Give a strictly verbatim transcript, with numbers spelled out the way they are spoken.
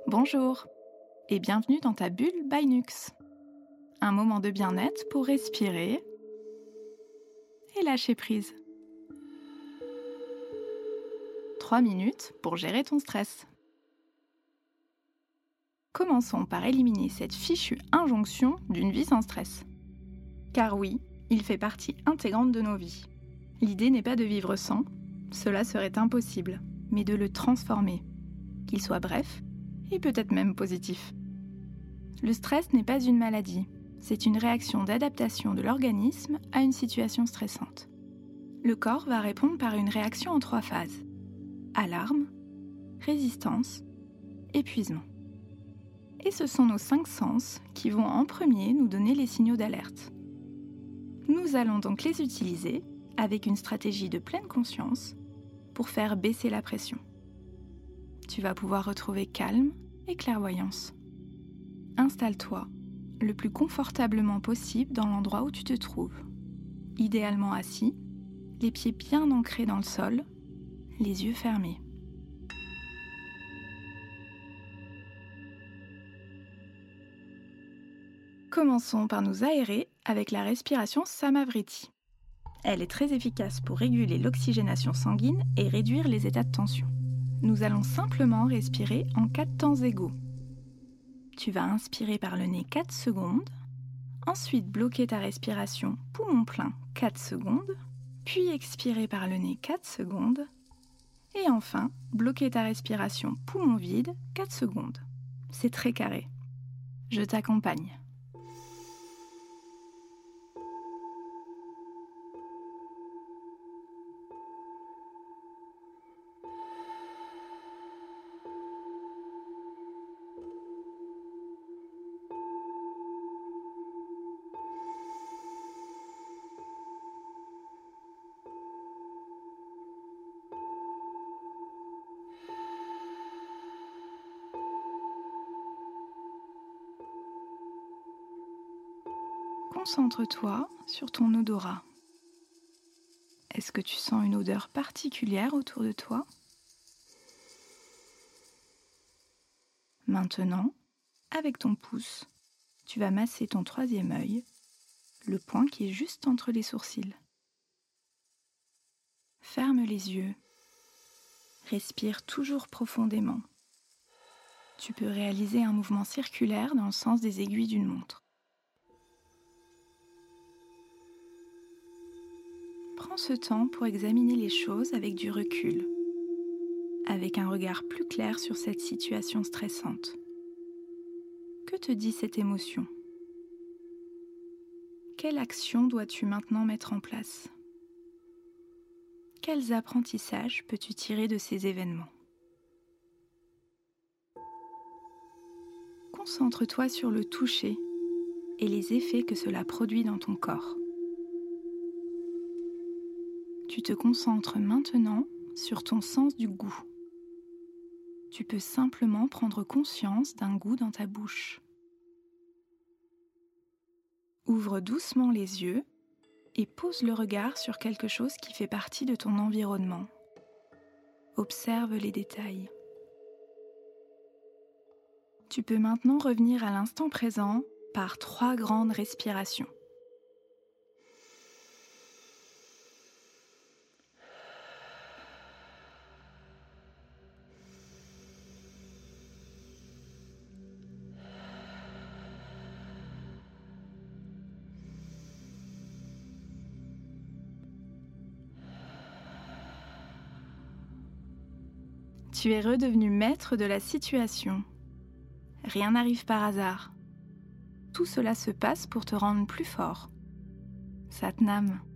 Bonjour et bienvenue dans ta bulle by Nux. Un moment de bien-être pour respirer et lâcher prise. Trois minutes pour gérer ton stress. Commençons par éliminer cette fichue injonction d'une vie sans stress. Car oui, il fait partie intégrante de nos vies. L'idée n'est pas de vivre sans, cela serait impossible, mais de le transformer, qu'il soit bref et peut-être même positif. Le stress n'est pas une maladie, c'est une réaction d'adaptation de l'organisme à une situation stressante. Le corps va répondre par une réaction en trois phases: alarme, résistance, épuisement. Et ce sont nos cinq sens qui vont en premier nous donner les signaux d'alerte. Nous allons donc les utiliser avec une stratégie de pleine conscience pour faire baisser la pression. Tu vas pouvoir retrouver calme et clairvoyance. Installe-toi le plus confortablement possible dans l'endroit où tu te trouves. Idéalement assis, les pieds bien ancrés dans le sol, les yeux fermés. Commençons par nous aérer avec la respiration Samavriti. Elle est très efficace pour réguler l'oxygénation sanguine et réduire les états de tension. Nous allons simplement respirer en quatre temps égaux. Tu vas inspirer par le nez quatre secondes, ensuite bloquer ta respiration poumon plein quatre secondes, puis expirer par le nez quatre secondes, et enfin bloquer ta respiration poumon vide quatre secondes. C'est très carré. Je t'accompagne. Concentre-toi sur ton odorat. Est-ce que tu sens une odeur particulière autour de toi? Maintenant, avec ton pouce, tu vas masser ton troisième œil, le point qui est juste entre les sourcils. Ferme les yeux. Respire toujours profondément. Tu peux réaliser un mouvement circulaire dans le sens des aiguilles d'une montre. Prends ce temps pour examiner les choses avec du recul, avec un regard plus clair sur cette situation stressante. Que te dit cette émotion? Quelle action dois-tu maintenant mettre en place? Quels apprentissages peux-tu tirer de ces événements? Concentre-toi sur le toucher et les effets que cela produit dans ton corps. Tu te concentres maintenant sur ton sens du goût. Tu peux simplement prendre conscience d'un goût dans ta bouche. Ouvre doucement les yeux et pose le regard sur quelque chose qui fait partie de ton environnement. Observe les détails. Tu peux maintenant revenir à l'instant présent par trois grandes respirations. Tu es redevenu maître de la situation. Rien n'arrive par hasard. Tout cela se passe pour te rendre plus fort. Satnam.